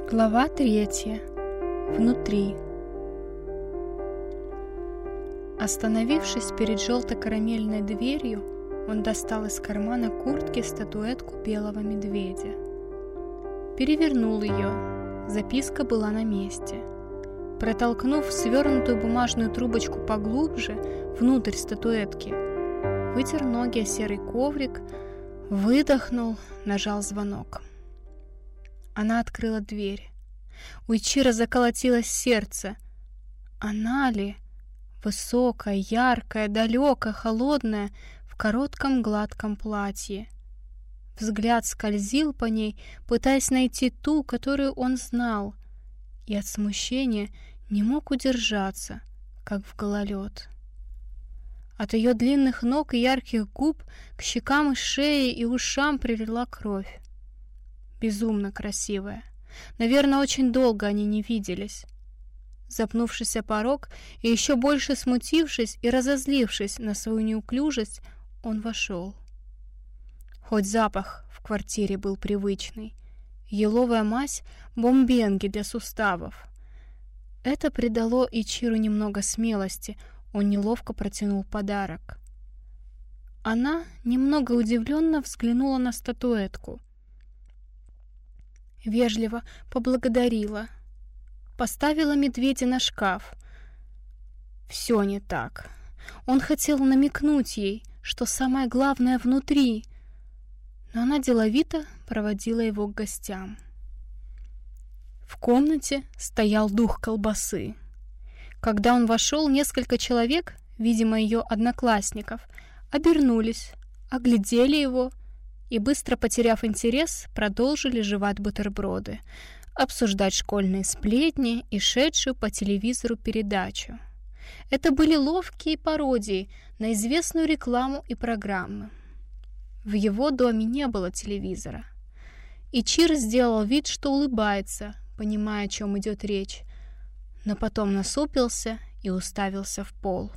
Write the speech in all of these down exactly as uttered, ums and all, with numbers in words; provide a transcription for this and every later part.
Глава третья. Внутри. Остановившись перед желто-карамельной дверью, он достал из кармана куртки статуэтку белого медведя. Перевернул ее. Записка была на месте. Протолкнув свернутую бумажную трубочку поглубже внутрь статуэтки, вытер ноги о серый коврик, выдохнул, нажал звонок. Она открыла дверь. У Ичиро заколотилось сердце. Она ли? Высокая, яркая, далекая, холодная, в коротком гладком платье. Взгляд скользил по ней, пытаясь найти ту, которую он знал, и от смущения не мог удержаться, как в гололед. От ее длинных ног и ярких губ к щекам и шее и ушам прилила кровь. Безумно красивая. Наверное, очень долго они не виделись. Запнувшись о порог и еще больше смутившись и разозлившись на свою неуклюжесть, он вошел. Хоть запах в квартире был привычный. Еловая мазь бомбенги для суставов. Это придало Ичиру немного смелости. Он неловко протянул подарок. Она немного удивленно взглянула на статуэтку. Вежливо поблагодарила. Поставила медведя на шкаф. Все не так. Он хотел намекнуть ей, что самое главное внутри. Но она деловито проводила его к гостям. В комнате стоял дух колбасы. Когда он вошел, несколько человек, видимо, ее одноклассников, обернулись, оглядели его и, быстро потеряв интерес, продолжили жевать бутерброды, обсуждать школьные сплетни и шедшую по телевизору передачу. Это были ловкие пародии на известную рекламу и программы. В его доме не было телевизора. Ичиро сделал вид, что улыбается, понимая, о чем идет речь, но потом насупился и уставился в пол.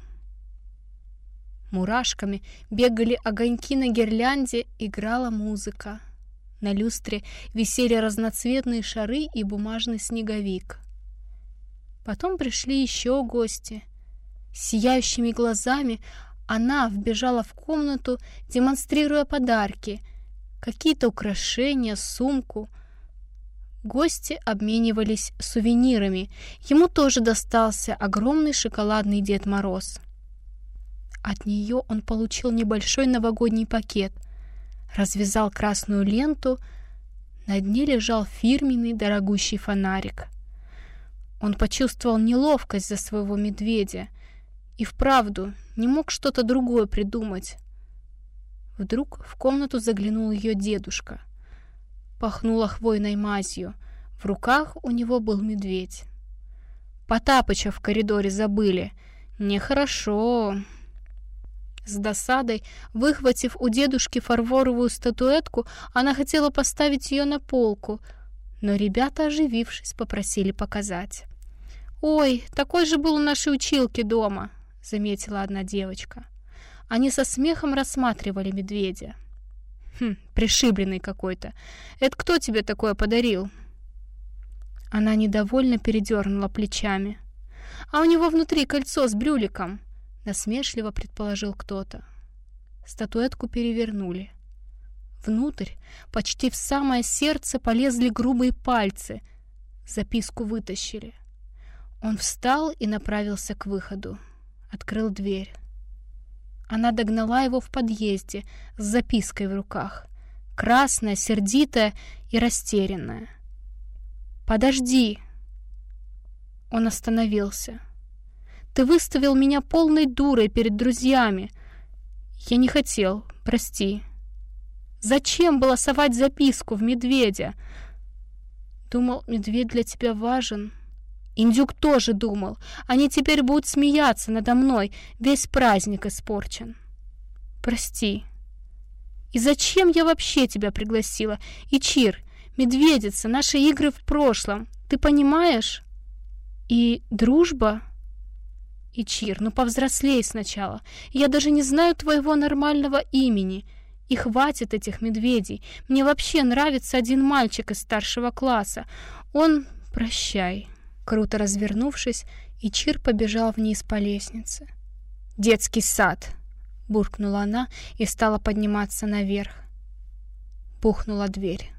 Мурашками бегали огоньки на гирлянде, играла музыка. На люстре висели разноцветные шары и бумажный снеговик. Потом пришли еще гости. С сияющими глазами она вбежала в комнату, демонстрируя подарки, какие-то украшения, сумку. Гости обменивались сувенирами. Ему тоже достался огромный шоколадный Дед Мороз. От нее он получил небольшой новогодний пакет, развязал красную ленту, на дне лежал фирменный дорогущий фонарик. Он почувствовал неловкость за своего медведя и вправду не мог что-то другое придумать. Вдруг в комнату заглянул ее дедушка. Пахнуло хвойной мазью. В руках у него был медведь. Потапыча в коридоре забыли. Нехорошо. С досадой, выхватив у дедушки фарфоровую статуэтку, она хотела поставить ее на полку, но ребята, оживившись, попросили показать. «Ой, такой же был у нашей училки дома», — заметила одна девочка. Они со смехом рассматривали медведя. «Хм, пришибленный какой-то. Это кто тебе такое подарил?» Она недовольно передернула плечами. «А у него внутри кольцо с брюликом», — насмешливо предположил кто-то. Статуэтку перевернули. Внутрь, почти в самое сердце, полезли грубые пальцы. Записку вытащили. Он встал и направился к выходу. Открыл дверь. Она догнала его в подъезде с запиской в руках. Красная, сердитая и растерянная. «Подожди!» Он остановился. «Ты выставил меня полной дурой перед друзьями. Я не хотел, прости. Зачем было совать записку в медведя? Думал, медведь для тебя важен. Индюк тоже думал. Они теперь будут смеяться надо мной. Весь праздник испорчен. Прости. И зачем я вообще тебя пригласила? Ичир, медведица, наши игры в прошлом. Ты понимаешь? И дружба... Ичир, ну повзрослей сначала. Я даже не знаю твоего нормального имени. И хватит этих медведей. Мне вообще нравится один мальчик из старшего класса. Он «прощай». Круто развернувшись, Ичир побежал вниз по лестнице. «Детский сад!» — буркнула она и стала подниматься наверх. Пухнула дверь.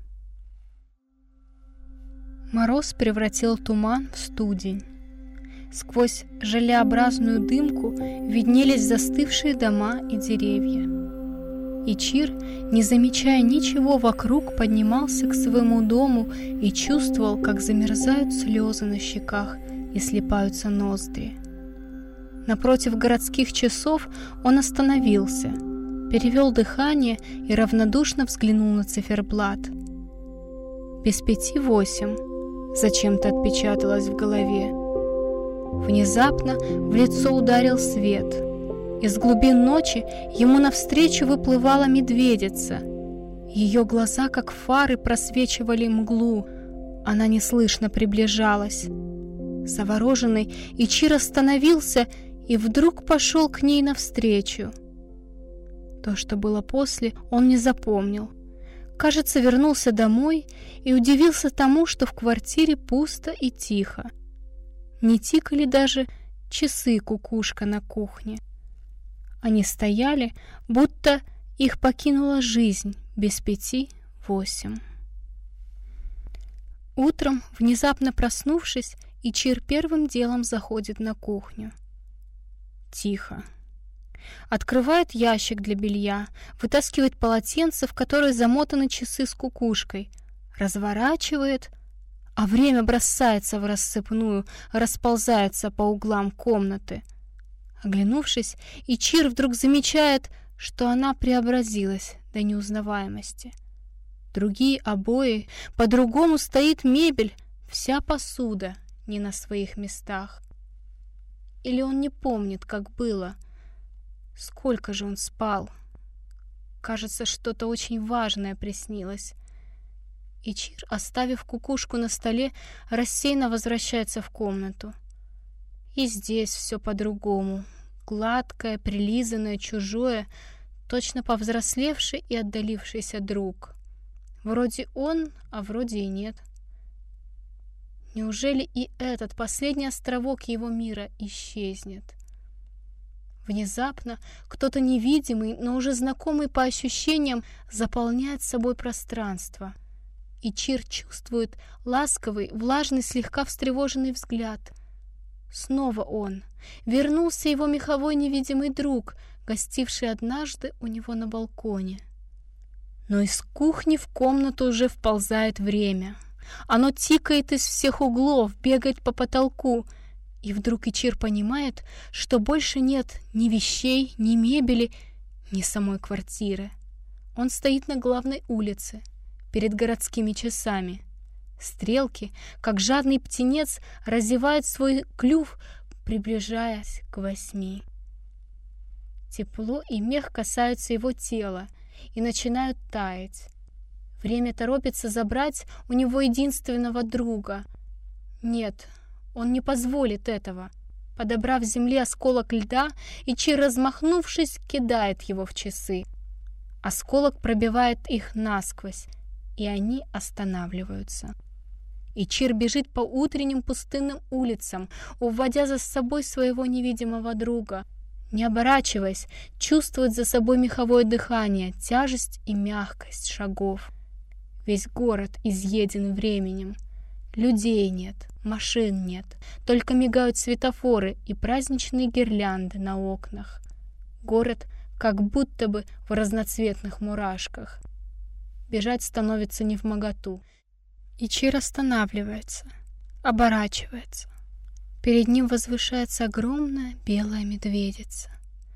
Мороз превратил туман в студень. Сквозь желеобразную дымку виднелись застывшие дома и деревья. Ичир, не замечая ничего вокруг, поднимался к своему дому и чувствовал, как замерзают слезы на щеках и слипаются ноздри. Напротив городских часов он остановился, перевел дыхание и равнодушно взглянул на циферблат. Без пяти восемь зачем-то отпечаталось в голове. Внезапно в лицо ударил свет. Из глубин ночи ему навстречу выплывала медведица. Ее глаза, как фары, просвечивали мглу. Она неслышно приближалась. Завороженный, Ичир остановился и вдруг пошел к ней навстречу. То, что было после, он не запомнил. Кажется, вернулся домой и удивился тому, что в квартире пусто и тихо. Не тикали даже часы-кукушка на кухне. Они стояли, будто их покинула жизнь без пяти восемь. Утром, внезапно проснувшись, Ичир первым делом заходит на кухню. Тихо. Открывает ящик для белья, вытаскивает полотенце, в которое замотаны часы с кукушкой, разворачивает, а время бросается в рассыпную, расползается по углам комнаты. Оглянувшись, Ичир вдруг замечает, что она преобразилась до неузнаваемости. Другие обои, по-другому стоит мебель, вся посуда не на своих местах. Или он не помнит, как было? Сколько же он спал? Кажется, что-то очень важное приснилось. Ичир, оставив кукушку на столе, рассеянно возвращается в комнату. И здесь все по-другому. Гладкое, прилизанное, чужое, точно повзрослевший и отдалившийся друг. Вроде он, а вроде и нет. Неужели и этот последний островок его мира исчезнет? Внезапно кто-то невидимый, но уже знакомый по ощущениям, заполняет собой пространство. Ичир чувствует ласковый, влажный, слегка встревоженный взгляд. Снова он. Вернулся его меховой невидимый друг, гостивший однажды у него на балконе. Но из кухни в комнату уже вползает время. Оно тикает из всех углов, бегает по потолку. И вдруг Ичир понимает, что больше нет ни вещей, ни мебели, ни самой квартиры. Он стоит на главной улице, перед городскими часами. Стрелки, как жадный птенец, разевают свой клюв, приближаясь к восьми. Тепло и мех касаются его тела и начинают таять. Время торопится забрать у него единственного друга. Нет, он не позволит этого. Подобрав с земли осколок льда, Ичир, размахнувшись, кидает его в часы. Осколок пробивает их насквозь, и они останавливаются. Ичир бежит по утренним пустынным улицам, уводя за собой своего невидимого друга. Не оборачиваясь, чувствует за собой меховое дыхание, тяжесть и мягкость шагов. Весь город изъеден временем. Людей нет, машин нет, только мигают светофоры и праздничные гирлянды на окнах. Город как будто бы в разноцветных мурашках. Бежать становится невмоготу. Ичир останавливается, оборачивается. Перед ним возвышается огромная белая медведица.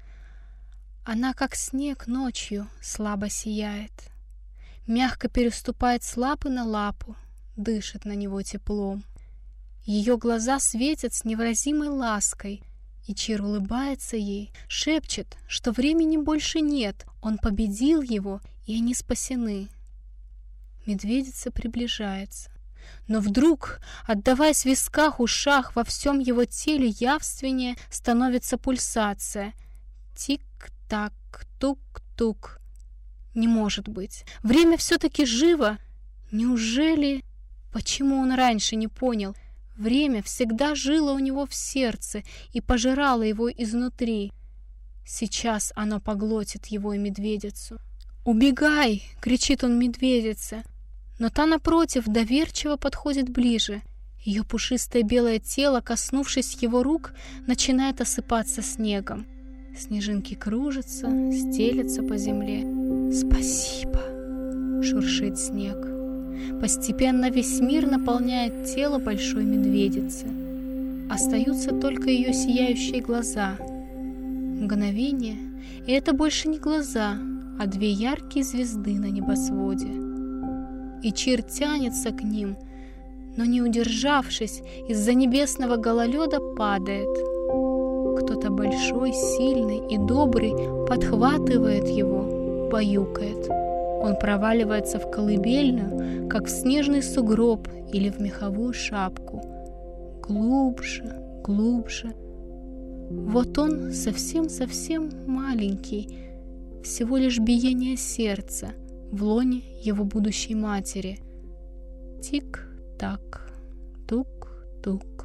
Она, как снег ночью, слабо сияет. Мягко переступает с лапы на лапу, дышит на него теплом. Ее глаза светят с невыразимой лаской. Ичир улыбается ей, шепчет, что времени больше нет, он победил его, и они спасены. Медведица приближается. Но вдруг, отдаваясь в висках, ушах, во всем его теле явственнее становится пульсация. Тик-так, тук-тук. Не может быть. Время все-таки живо. Неужели... Почему он раньше не понял? Время всегда жило у него в сердце и пожирало его изнутри. Сейчас оно поглотит его и медведицу. «Убегай!» — кричит он медведице. Но та, напротив, доверчиво подходит ближе. Ее пушистое белое тело, коснувшись его рук, начинает осыпаться снегом. Снежинки кружатся, стелятся по земле. «Спасибо!» — шуршит снег. Постепенно весь мир наполняет тело большой медведицы. Остаются только ее сияющие глаза. Мгновение, и это больше не глаза, а две яркие звезды на небосводе. И Чир тянется к ним, но, не удержавшись, из-за небесного гололеда падает. Кто-то большой, сильный и добрый подхватывает его, баюкает. Он проваливается в колыбельную, как в снежный сугроб или в меховую шапку. Глубже, глубже. Вот он совсем-совсем маленький, всего лишь биение сердца в лоне его будущей матери. Тик-так, тук-тук.